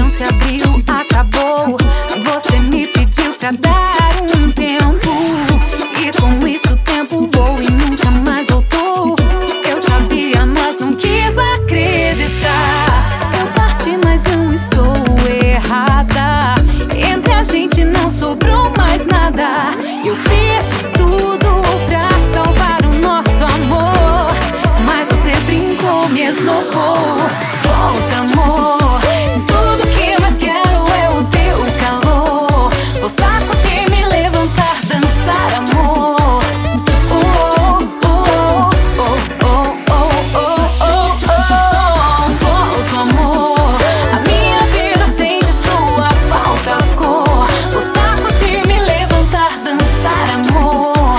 chão se abriu, acabou. Você me pediu pra dar um tempo, e com isso o tempo voou e nunca mais voltou. Eu sabia, mas não quis acreditar. Eu parti, mas não estou errada. Entre a gente não sobrou mais nada. Eu fiz tudo pra salvar o nosso amor, mas você brincou, me esnobou. Volta, amor, tudo que mais quero é o teu calor. Vou sacudir, me levantar, dançar, amor. Volta, amor, a minha vida sente sua falta, cor. Vou sacudir, me levantar, dançar, amor.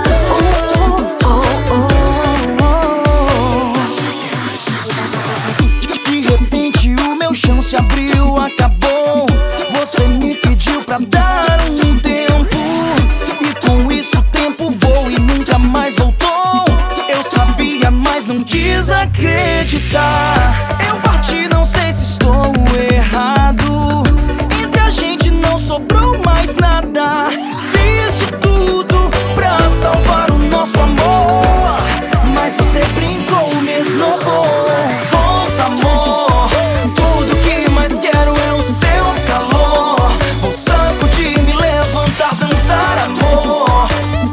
De repente o meu chão se abriu, acabou. Você me pediu pra dar um tempo, e com isso o tempo voou e nunca mais voltou. Eu sabia, mas não quis acreditar. Eu parti, não sei se estou errado. Entre a gente não sobrou mais nada. Fiz de tudo pra salvar o nosso amor, mas você brincou, me esnobou. Volta, amor, tudo que mais quero é o seu calor. Vou sacudir, me levantar, dançar, amor.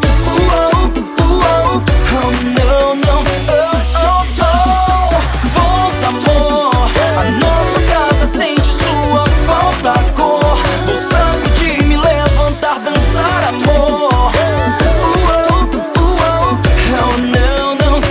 Oh, não, não, Volta, amor, a nossa casa sente sua falta, cor. Vou sacudir, me levantar, dançar, amor. Oh, não, não,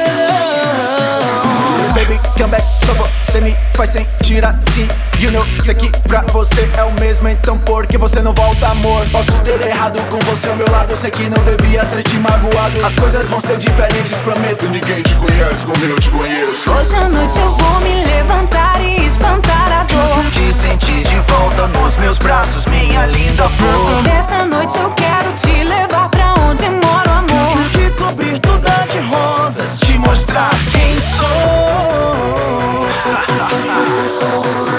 Baby, come back, só você me faz sentir assim. You know, sei que pra você é o mesmo, então por que você não volta, amor? Posso ter errado com você ao meu lado, sei que não devia ter te magoado. As coisas vão ser diferentes, prometo. Ninguém te conhece como eu te conheço. Hoje à noite eu vou me levantar e espantar a dor. Te sentir de volta nos meus braços, minha linda flor. Dessa noite eu quero te levar pra onde mora o amor. te cobrir toda de rosas, Te mostrar quem sou.